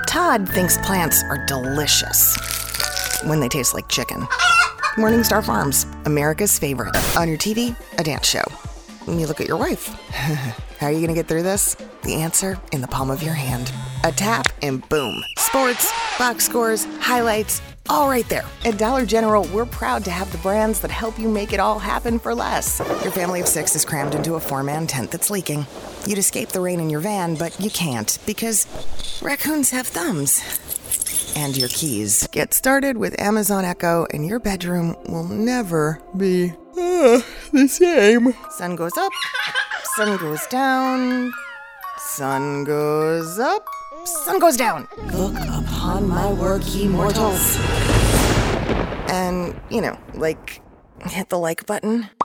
Todd thinks plants are delicious when they taste like chicken. Morningstar Farms, America's favorite. On your TV, a dance show. You look at your wife. How are you going to get through this? The answer in the palm of your hand. A tap and boom. Sports, box scores, highlights, all right there. At Dollar General, we're proud to have the brands that help you make it all happen for less. Your family of 6 is crammed into a 4-man tent that's leaking. You'd escape the rain in your van, but you can't because raccoons have thumbs. And your keys. Get started with Amazon Echo, and your bedroom will never be the same. Sun goes up, sun goes down, sun goes up, sun goes down. Look upon my work, ye mortals. And, hit the like button.